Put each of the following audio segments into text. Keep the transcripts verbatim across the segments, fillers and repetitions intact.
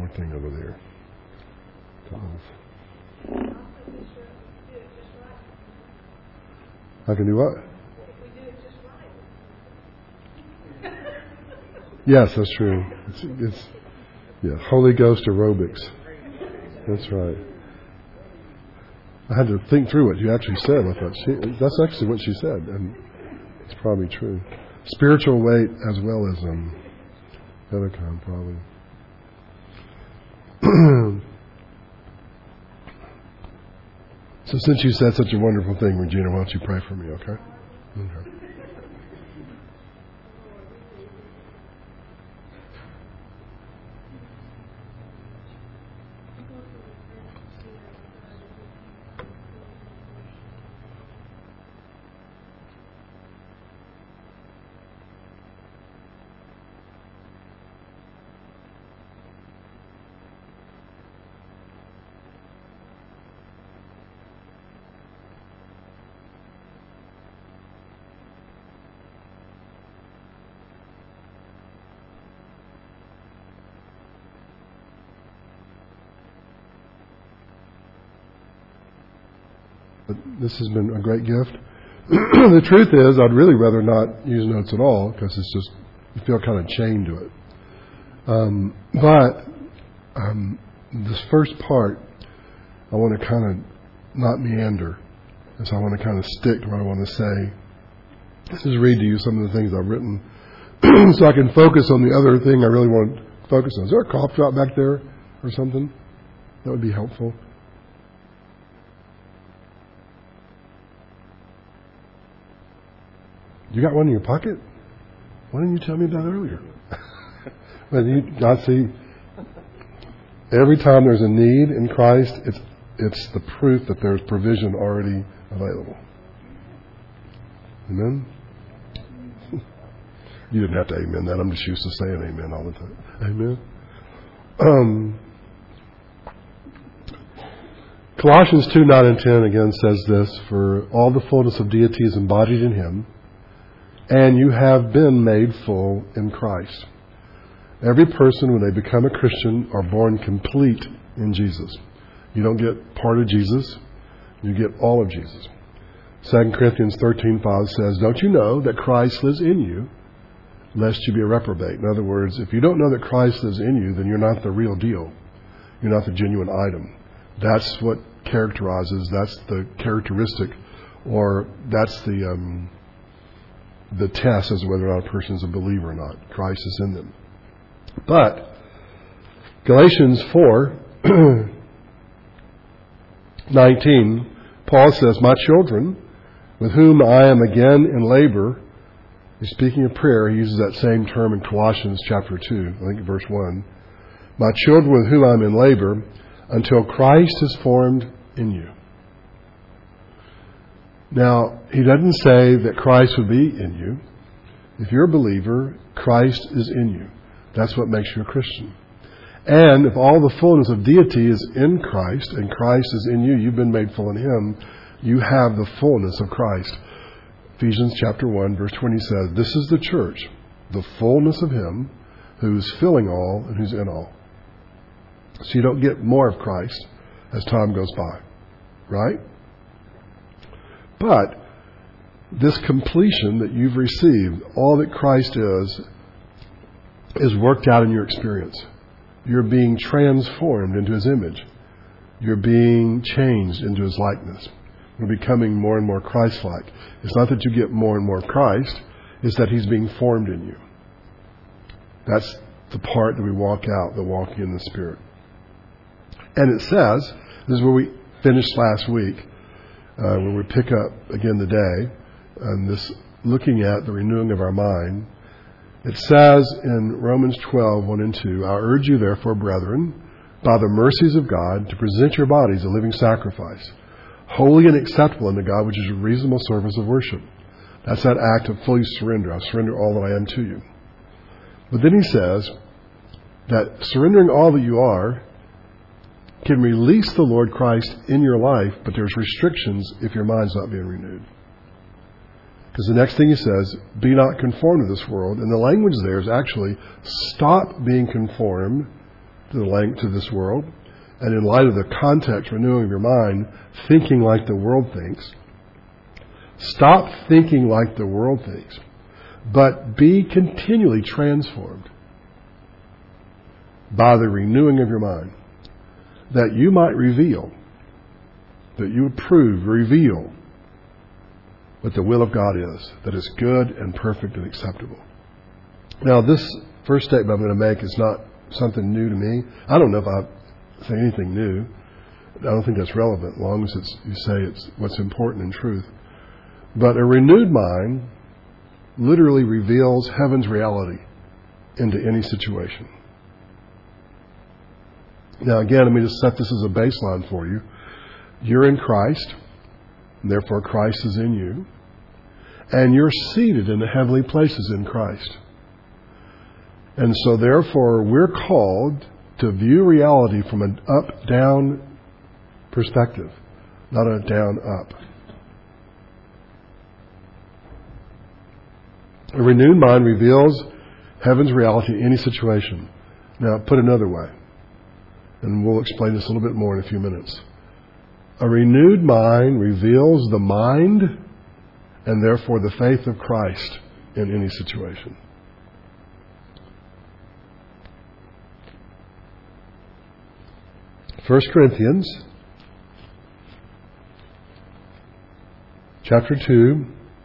my thing over there. I can do what? Yes, that's true. It's, it's yeah, Holy Ghost aerobics. That's right. I had to think through what you actually said. I thought she, that's actually what she said, and it's probably true. Spiritual weight as well as um, the other kind, probably. So since you said such a wonderful thing, Regina, why don't you pray for me, okay? Okay. But this has been a great gift. The truth is, I'd really rather not use notes at all because it's just, you feel kind of chained to it. Um, but um, this first part, I want to kind of not meander. As I want to kind of stick to what I want to say. Let's just read to you some of the things I've written so I can focus on the other thing I really want to focus on. Is there a cough drop back there or something? That would be helpful. You got one in your pocket? Why didn't you tell me about it earlier? Well, you, I see. Every time there's a need in Christ, it's it's the proof that there's provision already available. Amen? You didn't have to amen that. I'm just used to saying amen all the time. Amen? Um, Colossians two, nine and ten again says this, for all the fullness of deity is embodied in Him, and you have been made full in Christ. Every person, when they become a Christian, are born complete in Jesus. You don't get part of Jesus, you get all of Jesus. Second Corinthians thirteen five says, don't you know that Christ lives in you, lest you be a reprobate? In other words, if you don't know that Christ lives in you, then you're not the real deal. You're not the genuine item. That's what characterizes, that's the characteristic, or that's the um, the test as to whether or not a person is a believer or not. Christ is in them. But Galatians four nineteen, Paul says, my children, with whom I am again in labor. He's speaking of prayer. He uses that same term in Colossians chapter two, I think verse one. My children, with whom I am in labor, until Christ is formed in you. Now, he doesn't say that Christ would be in you. If you're a believer, Christ is in you. That's what makes you a Christian. And if all the fullness of deity is in Christ, and Christ is in you, you've been made full in Him, you have the fullness of Christ. Ephesians chapter one, verse twenty says, this is the church, the fullness of Him who is filling all and who's in all. So you don't get more of Christ as time goes by. Right? But this completion that you've received, all that Christ is, is worked out in your experience. You're being transformed into His image. You're being changed into His likeness. You're becoming more and more Christ-like. It's not that you get more and more Christ, it's that He's being formed in you. That's the part that we walk out, the walking in the Spirit. And it says, this is where we finished last week, uh, when we pick up again today, and this looking at the renewing of our mind. It says in Romans twelve, one and two, I urge you therefore, brethren, by the mercies of God, to present your bodies a living sacrifice, holy and acceptable unto God, which is a reasonable service of worship. That's that act of fully surrender. I surrender all that I am to you. But then he says that surrendering all that you are can release the Lord Christ in your life, but there's restrictions if your mind's not being renewed. Because the next thing he says, be not conformed to this world. And the language there is actually stop being conformed to the length to this world, and in light of the context, renewing of your mind, thinking like the world thinks. Stop thinking like the world thinks, but be continually transformed by the renewing of your mind, that you might reveal, that you approve, reveal what the will of God is, that is good and perfect and acceptable. Now, this first statement I'm going to make is not something new to me. I don't know if I say anything new. I don't think that's relevant, as long as it's, you say it's what's important in truth. But a renewed mind literally reveals heaven's reality into any situation. Now, again, let me just set this as a baseline for you. You're in Christ, and therefore Christ is in you, and you're seated in the heavenly places in Christ. And so, therefore, we're called to view reality from an up-down perspective, not a down-up. A renewed mind reveals heaven's reality in any situation. Now, put another way, and we'll explain this a little bit more in a few minutes. A renewed mind reveals the mind and therefore the faith of Christ in any situation. First Corinthians chapter two,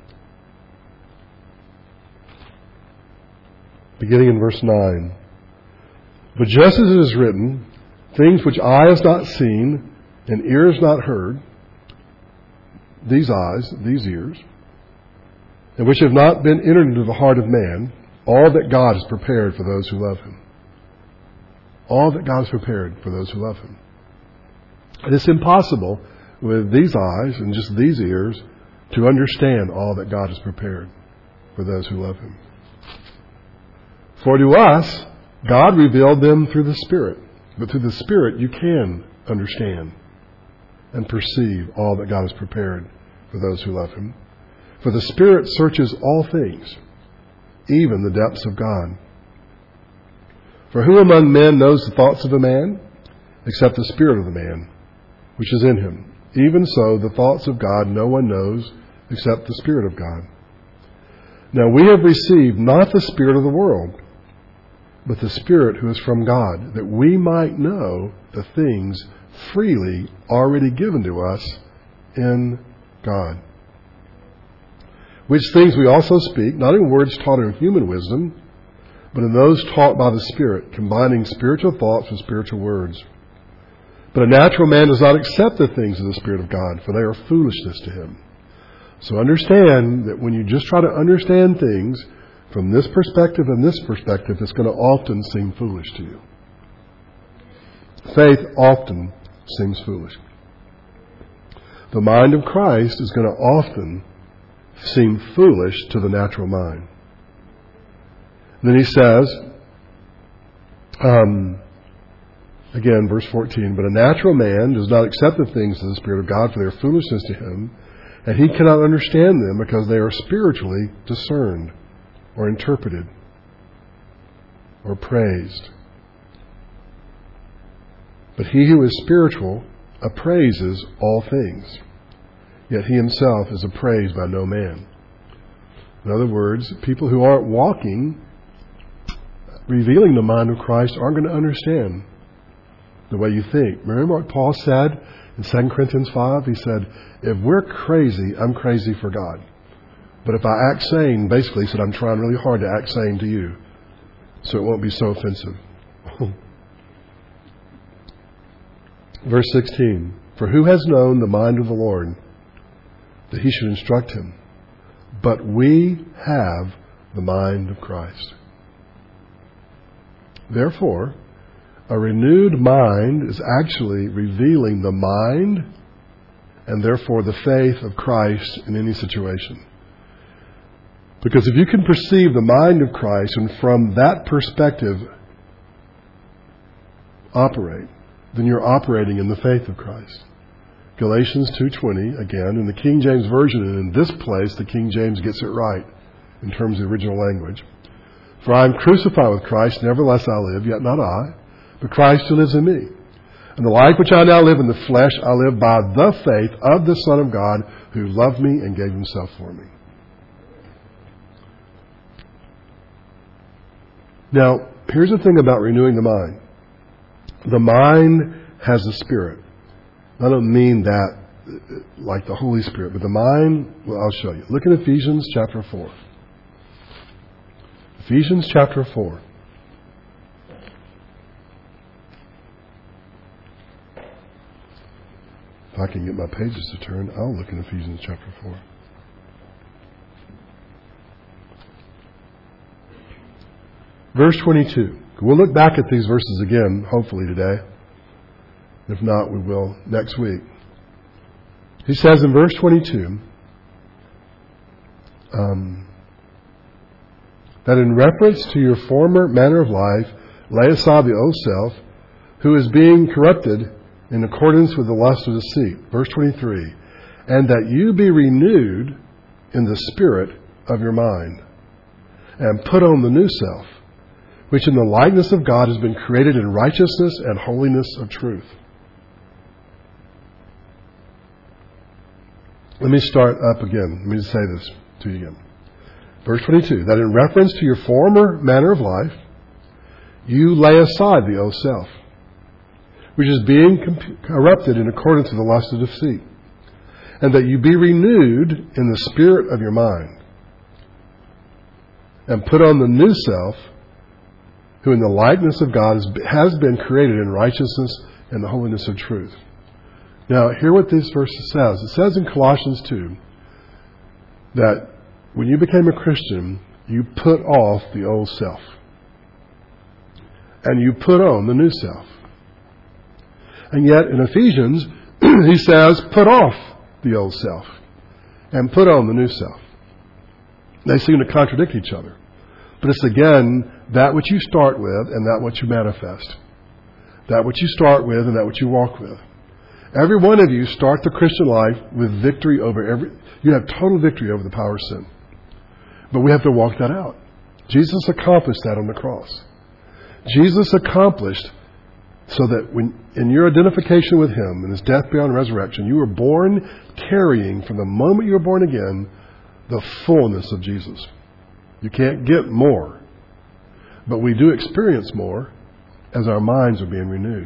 beginning in verse nine. But just as it is written, things which eye has not seen and ears not heard, these eyes, these ears, and which have not been entered into the heart of man, all that God has prepared for those who love Him. All that God has prepared for those who love Him. And it's impossible with these eyes and just these ears to understand all that God has prepared for those who love Him. For to us, God revealed them through the Spirit. But through the Spirit, you can understand and perceive all that God has prepared for those who love Him. For the Spirit searches all things, even the depths of God. For who among men knows the thoughts of a man, except the spirit of the man, which is in him? Even so, the thoughts of God no one knows, except the Spirit of God. Now we have received not the spirit of the world, but the Spirit who is from God, that we might know the things freely already given to us in God. Which things we also speak, not in words taught in human wisdom, but in those taught by the Spirit, combining spiritual thoughts with spiritual words. But a natural man does not accept the things of the Spirit of God, for they are foolishness to him. So understand that when you just try to understand things from this perspective and this perspective, it's going to often seem foolish to you. Faith often seems foolish. The mind of Christ is going to often seem foolish to the natural mind. And then he says, um, again, verse fourteen, but a natural man does not accept the things of the Spirit of God, for they are foolishness to him, and he cannot understand them because they are spiritually discerned, or interpreted, or praised. But he who is spiritual appraises all things, yet he himself is appraised by no man. In other words, people who aren't walking, revealing the mind of Christ, aren't going to understand the way you think. Remember what Paul said in Second Corinthians five? He said, if we're crazy, I'm crazy for God. But if I act sane, basically he said, I'm trying really hard to act sane to you, so it won't be so offensive. Verse sixteen, for who has known the mind of the Lord, that he should instruct him? But we have the mind of Christ. Therefore, a renewed mind is actually revealing the mind and therefore the faith of Christ in any situation. Because if you can perceive the mind of Christ and from that perspective operate, then you're operating in the faith of Christ. Galatians two twenty, again, in the King James Version, and in this place the King James gets it right in terms of the original language. For I am crucified with Christ, nevertheless I live, yet not I, but Christ who lives in me. And the life which I now live in the flesh, I live by the faith of the Son of God who loved me and gave himself for me. Now, here's the thing about renewing the mind. The mind has a spirit. I don't mean that like the Holy Spirit, but the mind, well, I'll show you. Look at Ephesians chapter four. Ephesians chapter four. If I can get my pages to turn, I'll look in Ephesians chapter four. Verse twenty-two. We'll look back at these verses again, hopefully today. If not, we will next week. He says in verse twenty-two, um, that in reference to your former manner of life, lay aside the old self, who is being corrupted in accordance with the lust of deceit. Verse twenty-three, and that you be renewed in the spirit of your mind, and put on the new self, which in the likeness of God has been created in righteousness and holiness of truth. Let me start up again. Let me just say this to you again. Verse twenty-two, that in reference to your former manner of life, you lay aside the old self, which is being corrupted in accordance with the lust of deceit, and that you be renewed in the spirit of your mind, and put on the new self, who in the likeness of God has been created in righteousness and the holiness of truth. Now, hear what this verse says. It says in Colossians two that when you became a Christian, you put off the old self, and you put on the new self. And yet in Ephesians, he says, put off the old self and put on the new self. They seem to contradict each other. But it's again, that which you start with and that which you manifest. That which you start with and that which you walk with. Every one of you start the Christian life with victory over every, you have total victory over the power of sin. But we have to walk that out. Jesus accomplished that on the cross. Jesus accomplished so that when in your identification with him and his death, burial, and resurrection, you were born carrying from the moment you were born again the fullness of Jesus. You can't get more. But we do experience more as our minds are being renewed.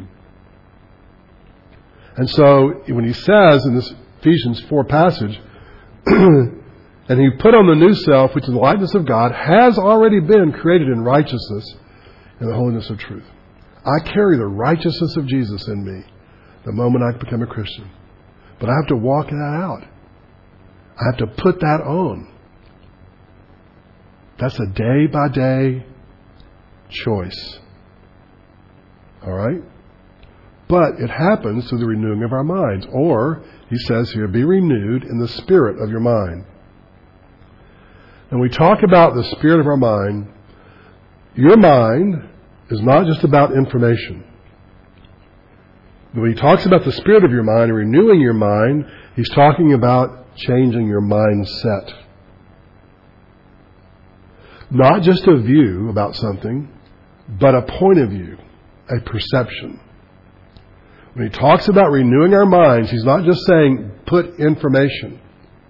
And so when he says in this Ephesians four passage, and he put on the new self, which is the likeness of God, has already been created in righteousness and the holiness of truth. I carry the righteousness of Jesus in me the moment I become a Christian. But I have to walk that out. I have to put that on. That's a day-by-day choice. All right? But it happens through the renewing of our minds. Or, he says here, be renewed in the spirit of your mind. And we talk about the spirit of our mind. Your mind is not just about information. When he talks about the spirit of your mind and renewing your mind, he's talking about changing your mindset. Not just a view about something, but a point of view, a perception. When he talks about renewing our minds, he's not just saying put information.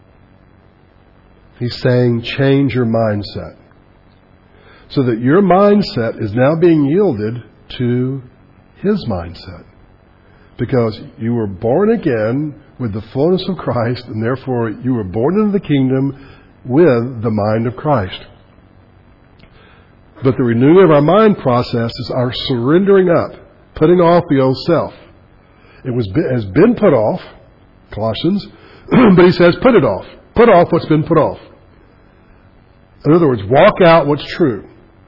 He's saying change your mindset. So that your mindset is now being yielded to his mindset. Because you were born again with the fullness of Christ, and therefore you were born into the kingdom with the mind of Christ. But the renewing of our mind process is our surrendering up, putting off the old self. It was has been put off, Colossians, but he says put it off. Put off what's been put off. In other words, walk out what's true.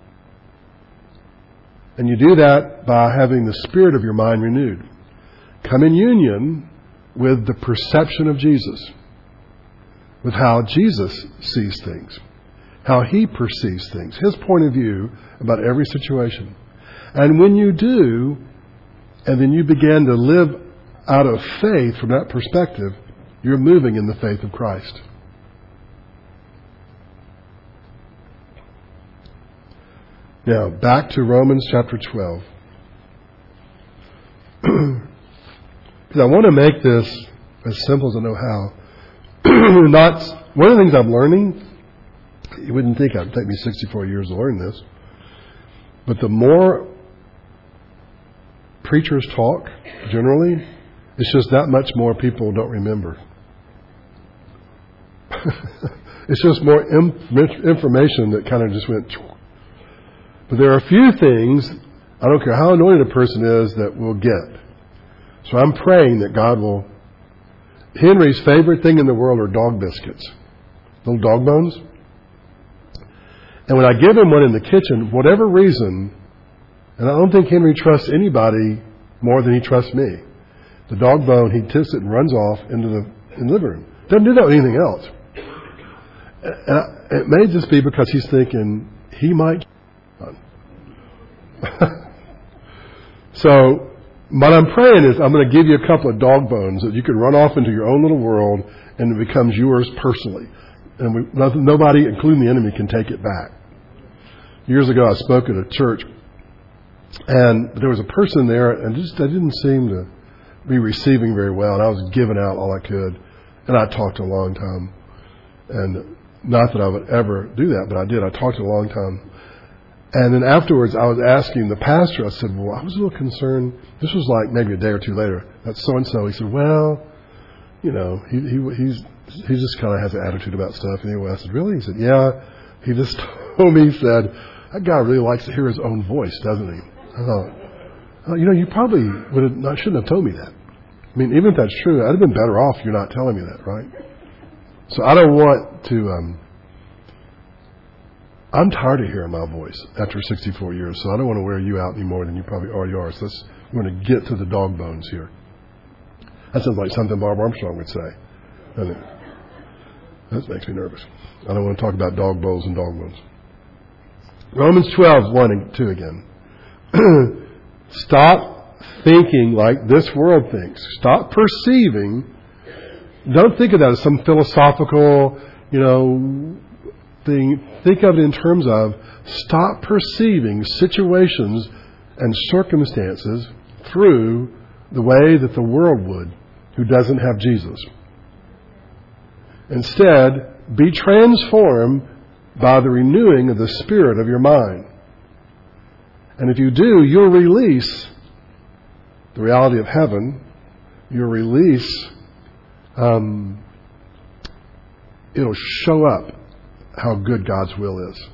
And you do that by having the spirit of your mind renewed. Come in union with the perception of Jesus, with how Jesus sees things, how he perceives things, his point of view about every situation. And when you do, and then you begin to live out of faith from that perspective, you're moving in the faith of Christ. Now, back to Romans chapter twelve. because I want to make this as simple as I know how. Not one of the things I'm learning. You wouldn't think it'd take me sixty-four years to learn this, but the more preachers talk, generally, it's just that much more people don't remember. It's just more im- information that kind of just went. But there are a few things, I don't care how anointed a person is, that we'll get. So I'm praying that God will. Henry's favorite thing in the world are dog biscuits, little dog bones. And when I give him one in the kitchen, whatever reason, and I don't think Henry trusts anybody more than he trusts me. The dog bone, he tips it and runs off into the, in the living room. Doesn't do that with anything else. And I, it may just be because he's thinking he might. So what I'm praying is I'm going to give you a couple of dog bones that you can run off into your own little world and it becomes yours personally. And we, nothing, nobody, including the enemy, can take it back. Years ago, I spoke at a church, and there was a person there, and just I didn't seem to be receiving very well, and I was giving out all I could, and I talked a long time. And not that I would ever do that, but I did. I talked a long time. And then afterwards, I was asking the pastor, I said, well, I was a little concerned. This was like maybe a day or two later. That's so-and-so. He said, well, you know, he, he he's he just kind of has an attitude about stuff. Anyway, I said, really? He said, yeah. He just told me, he said, that guy really likes to hear his own voice, doesn't he? I thought, oh, you know, you probably would have not, shouldn't have told me that. I mean, even if that's true, I'd have been better off you're not telling me that, right? So I don't want to, um, I'm tired of hearing my voice after sixty-four years, so I don't want to wear you out any more than you probably already are. So let's, we're going to get to the dog bones here. That sounds like something Bob Armstrong would say, doesn't it? That makes me nervous. I don't want to talk about dog bones and dog bones. Romans twelve, one and two again. Stop thinking like this world thinks. Stop perceiving. Don't think of that as some philosophical, you know, thing. Think of it in terms of stop perceiving situations and circumstances through the way that the world would who doesn't have Jesus. Instead, be transformed by the renewing of the spirit of your mind. And if you do, you'll release the reality of heaven. You'll release, um, it'll show up how good God's will is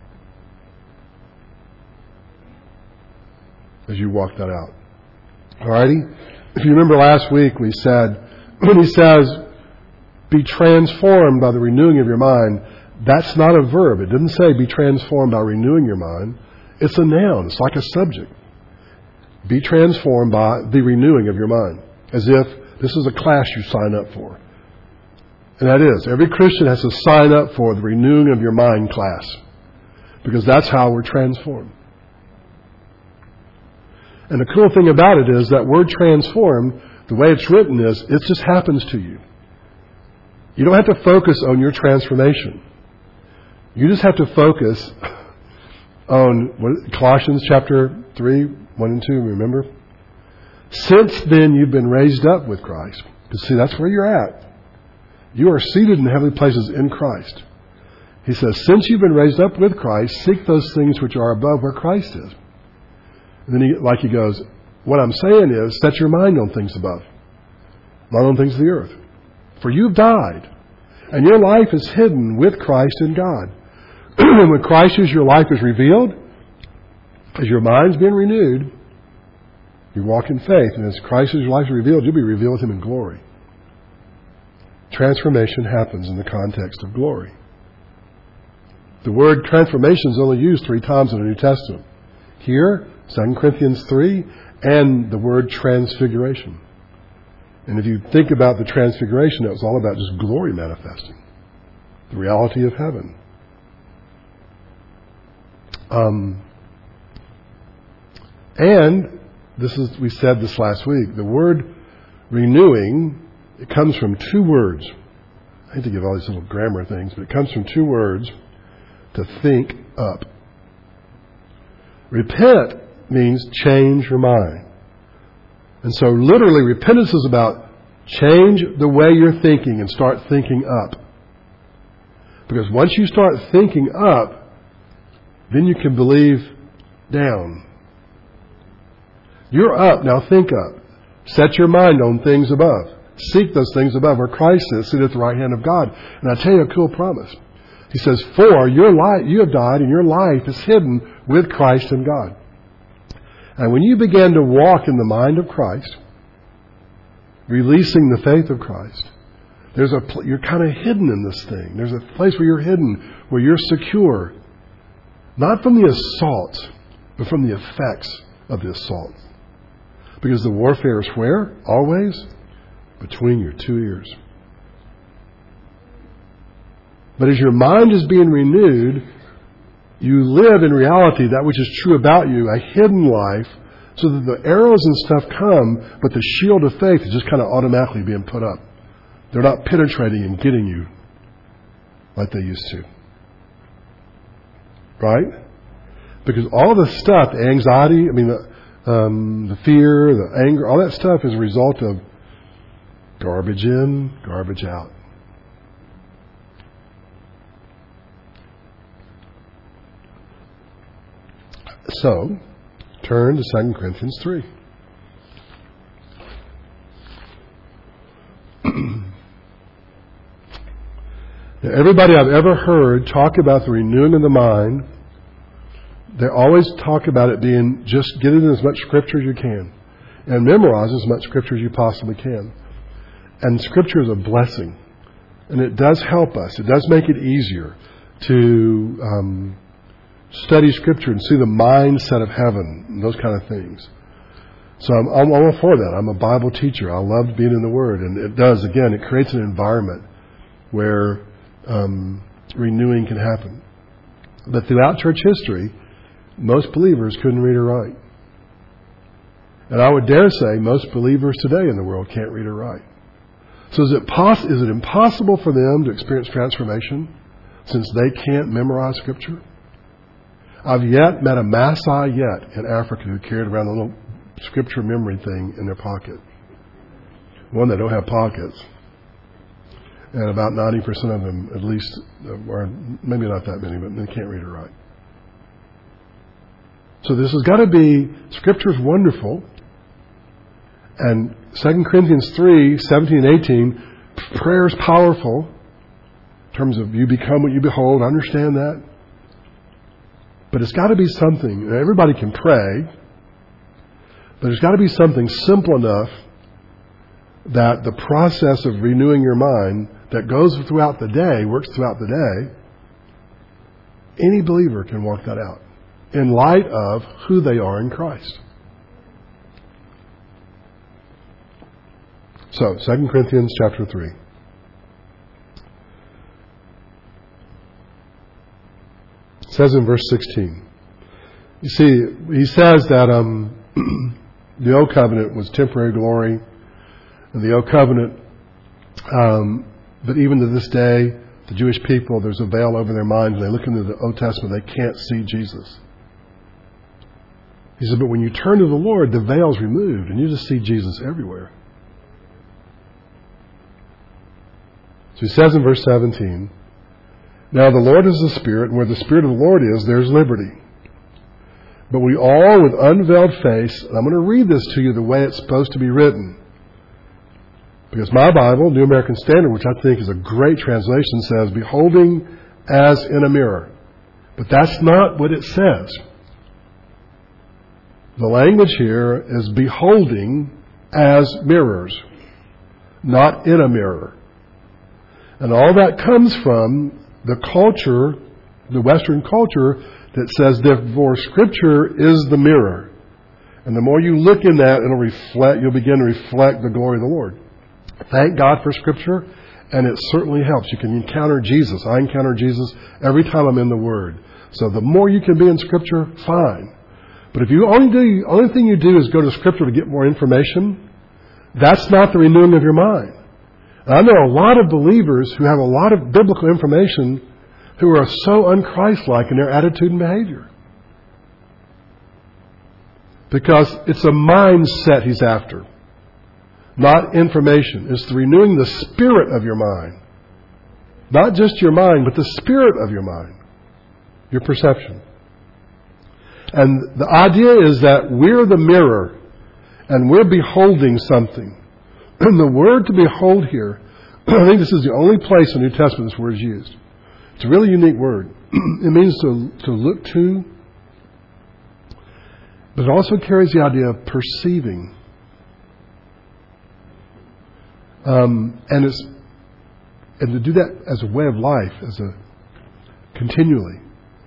as you walk that out. Alrighty? If you remember last week, we said, when he says, be transformed by the renewing of your mind, that's not a verb. It didn't say be transformed by renewing your mind. It's a noun. It's like a subject. Be transformed by the renewing of your mind. As if this is a class you sign up for. And that is. Every Christian has to sign up for the renewing of your mind class. Because that's how we're transformed. And the cool thing about it is that word transformed, the way it's written is, it just happens to you. You don't have to focus on your transformation. You just have to focus on what, Colossians chapter three, one and two, remember? Since then you've been raised up with Christ. Because see, that's where you're at. You are seated in heavenly places in Christ. He says, since you've been raised up with Christ, seek those things which are above where Christ is. And then he, like he goes, what I'm saying is, set your mind on things above, not on things of the earth. For you've died, and your life is hidden with Christ in God. And when Christ is your life is revealed, as your mind's being renewed, you walk in faith. And as Christ is your life is revealed, you'll be revealed with Him in glory. Transformation happens in the context of glory. The word transformation is only used three times in the New Testament. Here, Second Corinthians three, and the word transfiguration. And if you think about the transfiguration, it was all about just glory manifesting. The reality of heaven. Um, and this is, we said this last week, the word renewing, it comes from two words. I hate to give all these little grammar things, but it comes from two words, to think up. Repent means change your mind. And so literally repentance is about change the way you're thinking and start thinking up. Because once you start thinking up, then you can believe down. You're up, now think up. Set your mind on things above. Seek those things above where Christ is, sit at the right hand of God. And I'll tell you a cool promise. He says, for your life, you have died and your life is hidden with Christ in God. And when you begin to walk in the mind of Christ, releasing the faith of Christ, there's a pl- you're kind of hidden in this thing. There's a place where you're hidden, where you're secure. Not from the assault, but from the effects of the assault. Because the warfare is where? Always between your two ears. But as your mind is being renewed, you live in reality that which is true about you, a hidden life, so that the arrows and stuff come, but the shield of faith is just kind of automatically being put up. They're not penetrating and getting you like they used to. Right? Because all the stuff, the anxiety, I mean, the, um, the fear, the anger, all that stuff is a result of garbage in, garbage out. So, turn to Second Corinthians three. Now, everybody I've ever heard talk about the renewing of the mind, they always talk about it being just get in as much Scripture as you can and memorize as much Scripture as you possibly can. And Scripture is a blessing. And it does help us. It does make it easier to um, study Scripture and see the mindset of heaven and those kind of things. So I'm, I'm all for that. I'm a Bible teacher. I love being in the Word. And it does, again, it creates an environment where um, renewing can happen. But throughout church history, most believers couldn't read or write. And I would dare say most believers today in the world can't read or write. So is it, poss- is it impossible for them to experience transformation since they can't memorize Scripture? I've yet met a Maasai yet in Africa who carried around a little Scripture memory thing in their pocket. One, they don't have pockets. And about ninety percent of them, at least, or maybe not that many, but they can't read or write. So this has got to be, Scripture is wonderful. And Second Corinthians three, seventeen and eighteen, prayer is powerful in terms of you become what you behold. I understand that. But it's got to be something, everybody can pray, but there's got to be something simple enough that the process of renewing your mind that goes throughout the day, works throughout the day, any believer can work that out in light of who they are in Christ. So, Second Corinthians chapter three. It says in verse sixteen. You see, he says that um, the old covenant was temporary glory, and the old covenant, um, but even to this day, the Jewish people, there's a veil over their minds, and they look into the Old Testament, they can't see Jesus. He said, but when you turn to the Lord, the veil's removed, and you just see Jesus everywhere. So he says in verse seventeen, now the Lord is the Spirit, and where the Spirit of the Lord is, there's liberty. But we all, with unveiled face, and I'm going to read this to you the way it's supposed to be written. Because my Bible, New American Standard, which I think is a great translation, says, beholding as in a mirror. But that's not what it says. The language here is beholding as mirrors, not in a mirror. And all that comes from the culture, the Western culture, that says, therefore, Scripture is the mirror. And the more you look in that, it'll reflect, you'll begin to reflect the glory of the Lord. Thank God for Scripture, and it certainly helps. You can encounter Jesus. I encounter Jesus every time I'm in the Word. So the more you can be in Scripture, fine. But if you only do, only thing you do is go to Scripture to get more information, that's not the renewing of your mind. And I know a lot of believers who have a lot of biblical information who are so un-Christ-like in their attitude and behavior. Because it's a mindset he's after, not information. It's the renewing the spirit of your mind. Not just your mind, but the spirit of your mind, your perception. And the idea is that we're the mirror and we're beholding something. And the word to behold here, I think this is the only place in the New Testament this word is used. It's a really unique word. It means to, to look to, but it also carries the idea of perceiving. Um, and it's and to do that as a way of life, as a continually.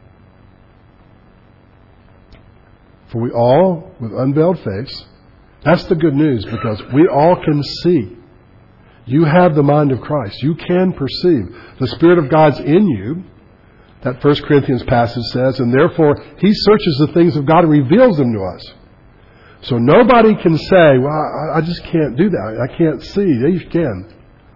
For we all, with unveiled face, that's the good news, because we all can see. You have the mind of Christ. You can perceive. The Spirit of God's in you. That First Corinthians passage says, and therefore He searches the things of God and reveals them to us. So nobody can say, well, I just can't do that. I can't see. Yes, you can.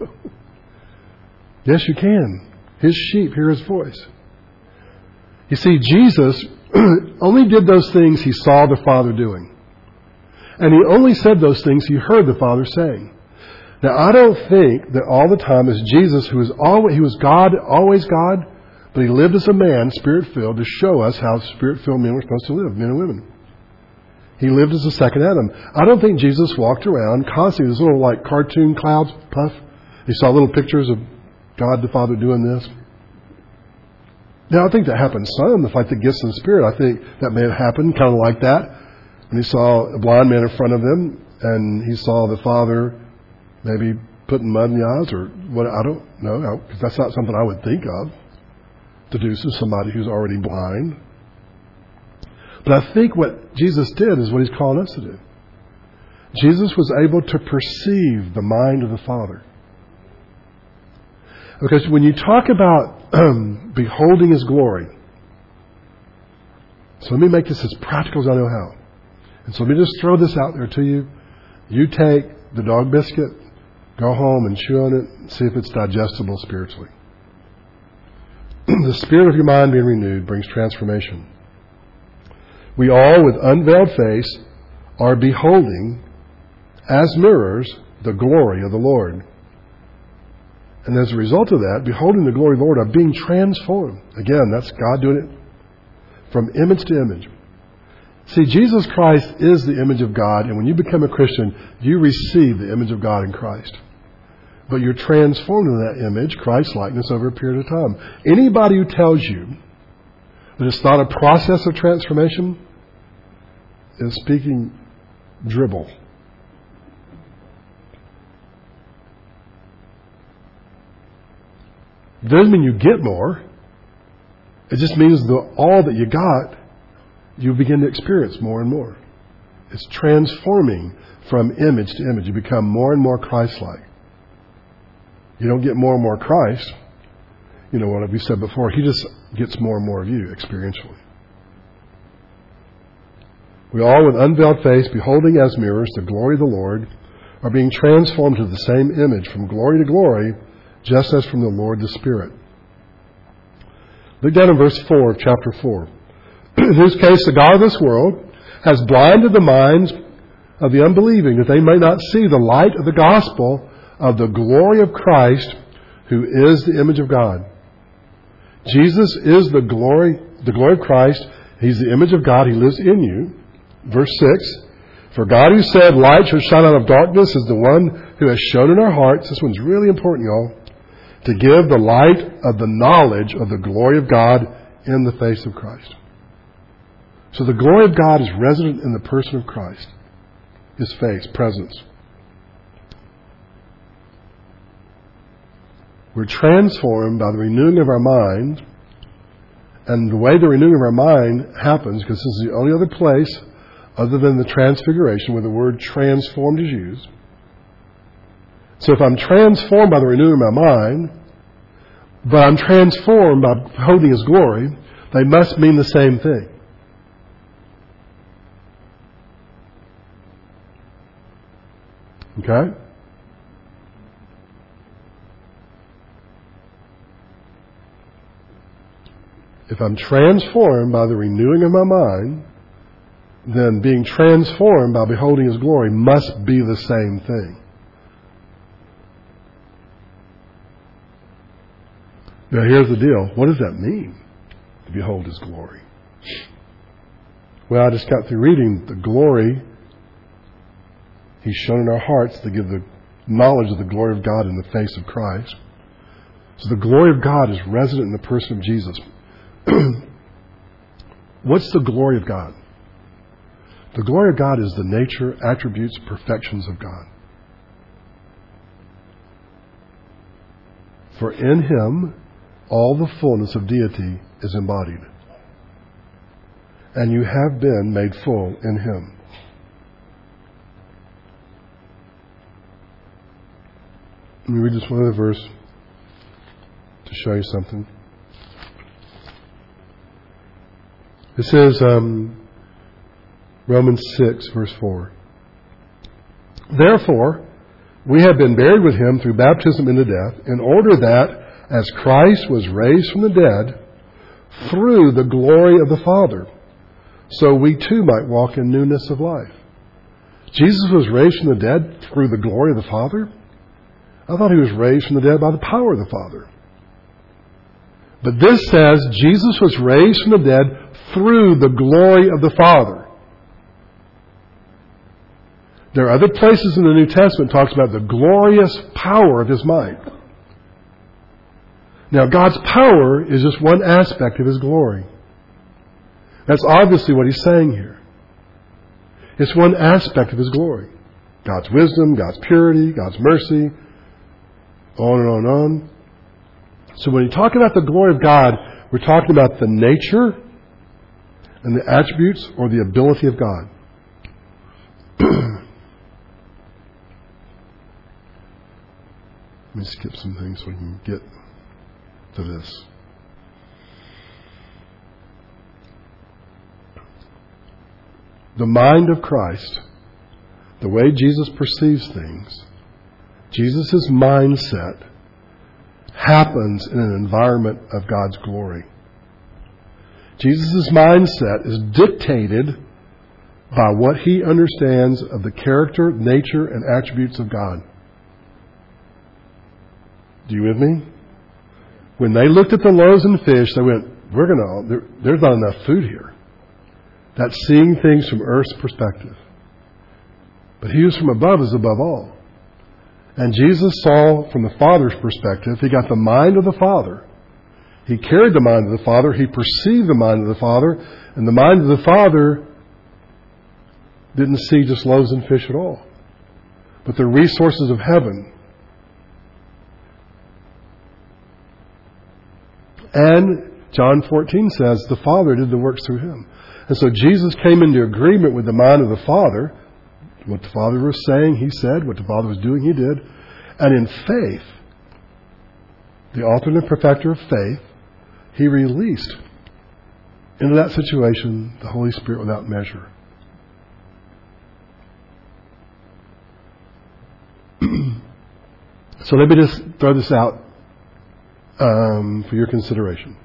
Yes, you can. His sheep hear His voice. You see, Jesus only did those things He saw the Father doing. And He only said those things He heard the Father saying. Now, I don't think that all the time as Jesus, who was always, He was God, always God, but He lived as a man, Spirit-filled, to show us how Spirit-filled men were supposed to live, men and women. He lived as a second Adam. I don't think Jesus walked around constantly, these little like cartoon clouds, puff. He saw little pictures of God the Father doing this. Now, I think that happened some, like the gifts of the Spirit. I think that may have happened kind of like that. When He saw a blind man in front of Him, and He saw the Father maybe putting mud in the eyes, or what, I don't know, because that's not something I would think of to do to somebody who's already blind. But I think what Jesus did is what He's calling us to do. Jesus was able to perceive the mind of the Father. Because when you talk about um, beholding His glory, so let me make this as practical as I know how. And so let me just throw this out there to you. You take the dog biscuit, go home and chew on it, and see if it's digestible spiritually. The spirit of your mind being renewed brings transformation. We all, with unveiled face, are beholding, as mirrors, the glory of the Lord. And as a result of that, beholding the glory of the Lord, are being transformed. Again, that's God doing it from image to image. See, Jesus Christ is the image of God, and when you become a Christian, you receive the image of God in Christ. But you're transformed in that image, Christ-likeness, over a period of time. Anybody who tells you that it's not a process of transformation is speaking dribble. It doesn't mean you get more. It just means that all that you got, you begin to experience more and more. It's transforming from image to image. You become more and more Christ-like. You don't get more and more Christ. You know what we said before. He just gets more and more of you experientially. We all, with unveiled face, beholding as mirrors the glory of the Lord, are being transformed to the same image from glory to glory, just as from the Lord the Spirit. Look down in verse four of chapter four. In whose case the God of this world has blinded the minds of the unbelieving, that they may not see the light of the gospel of the glory of Christ, who is the image of God. Jesus is the glory, the glory of Christ. He's the image of God. He lives in you. Verse six, for God who said, light shall shine out of darkness, is the one who has shown in our hearts, this one's really important, y'all, to give the light of the knowledge of the glory of God in the face of Christ. So the glory of God is resident in the person of Christ, His face, presence. We're transformed by the renewing of our mind, and the way the renewing of our mind happens, because this is the only other place other than the transfiguration where the word transformed is used. So if I'm transformed by the renewing of my mind, but I'm transformed by beholding His glory, they must mean the same thing. Okay? If I'm transformed by the renewing of my mind, then being transformed by beholding His glory must be the same thing. Now here's the deal. What does that mean, to behold His glory? Well, I just got through reading the glory He's shown in our hearts to give the knowledge of the glory of God in the face of Christ. So the glory of God is resident in the person of Jesus. What's the glory of God? The glory of God is the nature, attributes, perfections of God. For in Him all the fullness of deity is embodied. And you have been made full in Him. Let me read this one other verse to show you something. It says, um, Romans six, verse four. Therefore, we have been buried with Him through baptism into death, in order that, as Christ was raised from the dead through the glory of the Father, so we too might walk in newness of life. Jesus was raised from the dead through the glory of the Father? I thought He was raised from the dead by the power of the Father. But this says Jesus was raised from the dead through the glory of the Father. There are other places in the New Testament that talks about the glorious power of His might. Now, God's power is just one aspect of His glory. That's obviously what He's saying here. It's one aspect of His glory. God's wisdom, God's purity, God's mercy, on and on and on. So when you talk about the glory of God, we're talking about the nature and the attributes or the ability of God. Let me skip some things so we can get to this. The mind of Christ, the way Jesus perceives things, Jesus' mindset happens in an environment of God's glory. Jesus' mindset is dictated by what He understands of the character, nature, and attributes of God. Do you with me? When they looked at the loaves and fish, they went, "We're going to. There, there's not enough food here." That's seeing things from earth's perspective. But He who's from above is above all. And Jesus saw from the Father's perspective. He got the mind of the Father. He carried the mind of the Father. He perceived the mind of the Father. And the mind of the Father didn't see just loaves and fish at all, but the resources of heaven. And John fourteen says the Father did the works through Him. And so Jesus came into agreement with the mind of the Father. What the Father was saying, He said. What the Father was doing, He did. And in faith, the author and perfecter of faith, He released into that situation the Holy Spirit without measure. So let me just throw this out um, for your consideration.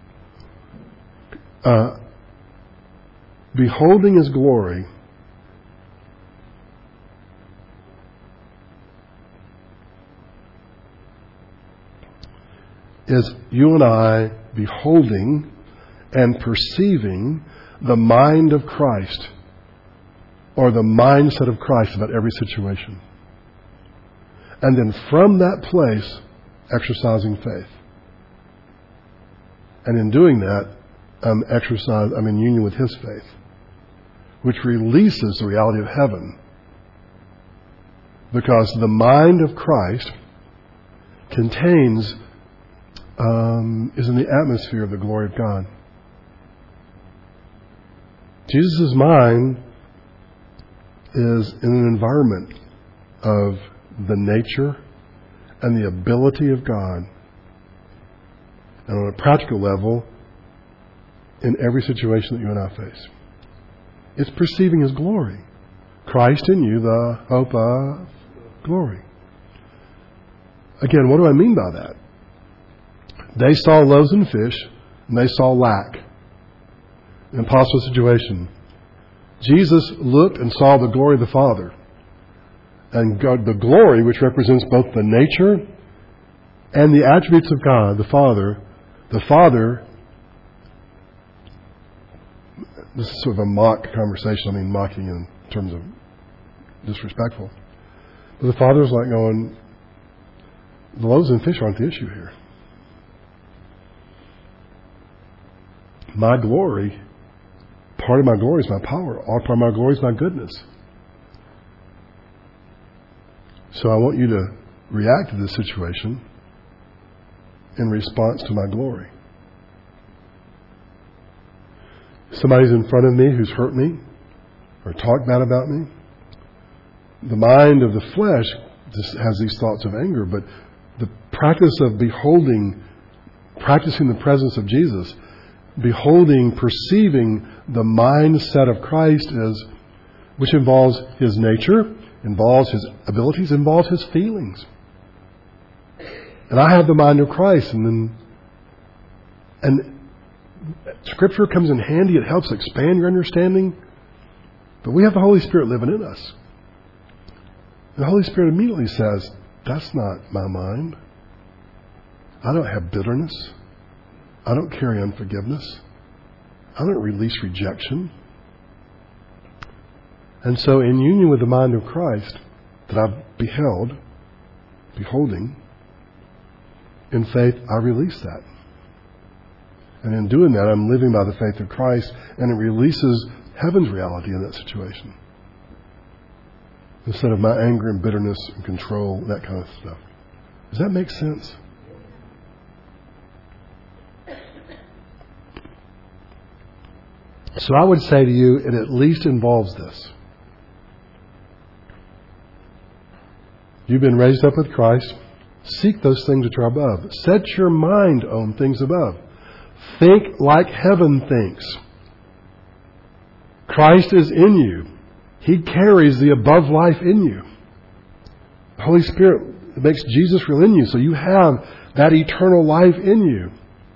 Uh, beholding His glory is you and I beholding and perceiving the mind of Christ, or the mindset of Christ about every situation. And then from that place, exercising faith. And in doing that, I'm exercise, I'm in union with His faith, which releases the reality of heaven. Because the mind of Christ contains, um, is in the atmosphere of the glory of God. Jesus' mind is in an environment of the nature and the ability of God. And on a practical level, in every situation that you and I face. It's perceiving His glory. Christ in you, the hope of glory. Again, what do I mean by that? They saw loaves and fish, and they saw lack. An impossible situation. Jesus looked and saw the glory of the Father. And God, the glory, which represents both the nature and the attributes of God, the Father, the Father, this is sort of a mock conversation, I mean mocking in terms of disrespectful. But the Father is like going, the loaves and fish aren't the issue here. My glory, part of my glory is my power. All part of my glory is my goodness. So I want you to react to this situation in response to my glory. Somebody's in front of me who's hurt me or talked bad about me. The mind of the flesh just has these thoughts of anger, but the practice of beholding, practicing the presence of Jesus, beholding, perceiving the mindset of Christ is, which involves His nature, involves His abilities, involves His feelings. And I have the mind of Christ, and then, and Scripture comes in handy. It helps expand your understanding. But we have the Holy Spirit living in us. The Holy Spirit immediately says, that's not my mind. I don't have bitterness. I don't carry unforgiveness. I don't release rejection. And so in union with the mind of Christ that I've beheld, beholding, in faith I release that. And in doing that, I'm living by the faith of Christ, and it releases heaven's reality in that situation. Instead of my anger and bitterness and control, that kind of stuff. Does that make sense? So I would say to you, it at least involves this. You've been raised up with Christ. Seek those things which are above. Set your mind on things above. Think like heaven thinks. Christ is in you. He carries the above life in you. The Holy Spirit makes Jesus real in you, so you have that eternal life in you.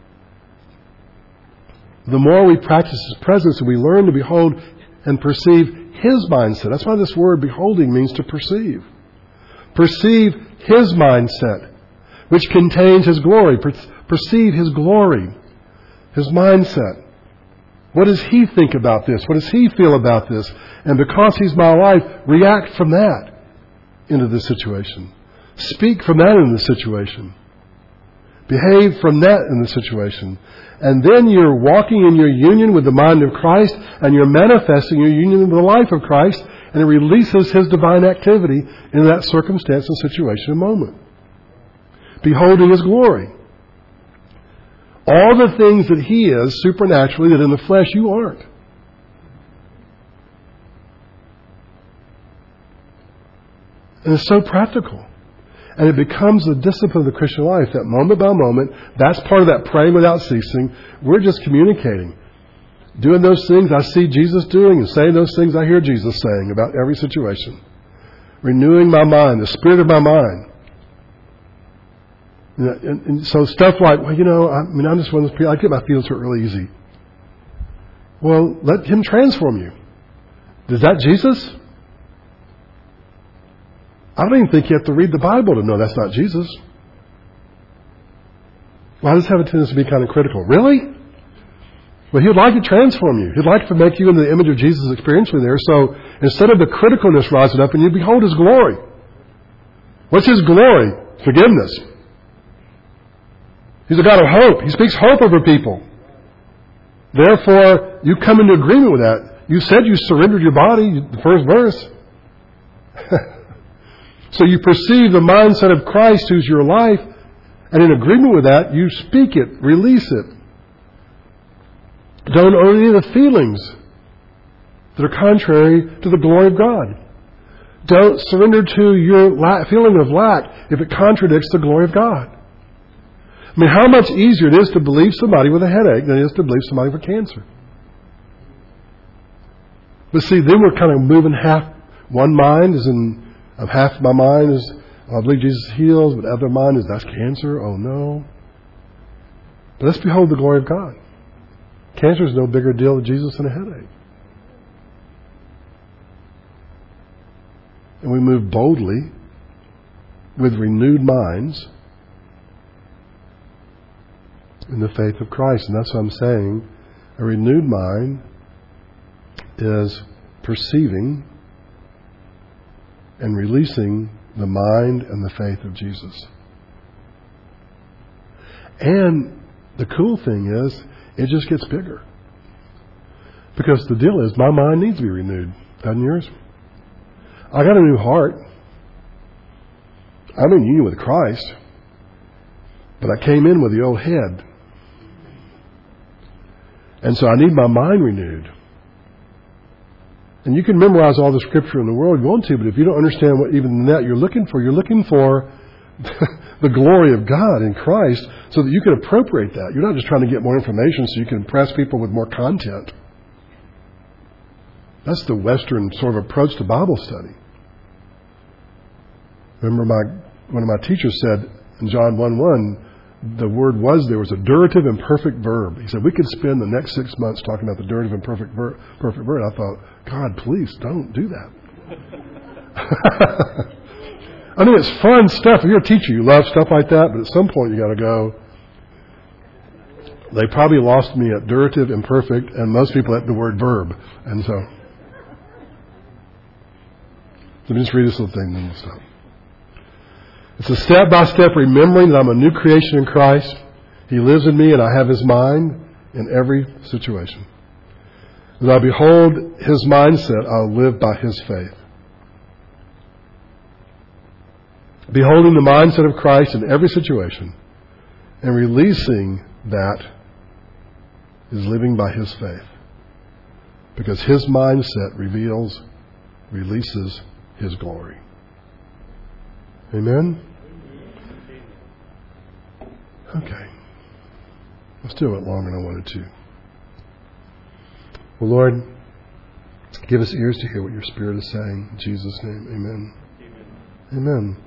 The more we practice His presence and we learn to behold and perceive His mindset. That's why this word beholding means to perceive. Perceive His mindset, which contains His glory. Perceive His glory. His mindset. What does He think about this? What does He feel about this? And because He's my life, react from that into this situation. Speak from that in the situation. Behave from that in the situation. And then you're walking in your union with the mind of Christ, and you're manifesting your union with the life of Christ, and it releases His divine activity in that circumstance and situation and moment. Beholding His glory. All the things that He is supernaturally that in the flesh you aren't. And it's so practical. And it becomes the discipline of the Christian life, that moment by moment, that's part of that praying without ceasing. We're just communicating. Doing those things I see Jesus doing and saying those things I hear Jesus saying about every situation. Renewing my mind, the spirit of my mind. And, and so stuff like, well, you know, I mean, I'm just one of those people, I get my feelings hurt really easy. Well, let Him transform you. Is that Jesus? I don't even think you have to read the Bible to know that's not Jesus. Well, I just have a tendency to be kind of critical. Really? Well, He'd like to transform you. He'd like to make you into the image of Jesus experientially there. So instead of the criticalness rising up in you, behold His glory. What's His glory? Forgiveness. He's a God of hope. He speaks hope over people. Therefore, you come into agreement with that. You said you surrendered your body, the first verse. So you perceive the mindset of Christ who's your life, and in agreement with that, you speak it, release it. Don't own any of the feelings that are contrary to the glory of God. Don't surrender to your la- feeling of lack if it contradicts the glory of God. I mean, how much easier it is to believe somebody with a headache than it is to believe somebody with cancer. But see, then we're kind of moving half. One mind is in, of half my mind is, oh, I believe Jesus heals, but the other mind is, that's cancer. Oh no. But let's behold the glory of God. Cancer is no bigger deal to Jesus than a headache. and we move boldly with renewed minds in the faith of Christ. And that's what I'm saying. A renewed mind is perceiving and releasing the mind and the faith of Jesus. And the cool thing is, it just gets bigger. Because the deal is, my mind needs to be renewed. Doesn't yours? I got a new heart. I'm in union with Christ. But I came in with the old head. And so I need my mind renewed. And you can memorize all the scripture in the world you want to, but if you don't understand what even that you're looking for, you're looking for the glory of God in Christ so that you can appropriate that. You're not just trying to get more information so you can impress people with more content. That's the Western sort of approach to Bible study. Remember my one of my teachers said in John one one, the word was there was a durative and perfect verb. He said we could spend the next six months talking about the durative and perfect ver- perfect verb. I thought, God, please don't do that. I mean, it's fun stuff. If you're a teacher, you love stuff like that, but at some point you got to go. They probably lost me at durative, imperfect, and most people at the word verb. And so, let me just read this little thing, then we'll stop. It's a step-by-step remembering that I'm a new creation in Christ. He lives in me and I have His mind in every situation. When I behold His mindset, I'll live by His faith. Beholding the mindset of Christ in every situation and releasing that is living by His faith. Because His mindset reveals, releases His glory. Amen? Okay. I still went longer than I wanted to. Well, Lord, give us ears to hear what your Spirit is saying. In Jesus' name, amen. Amen. Amen.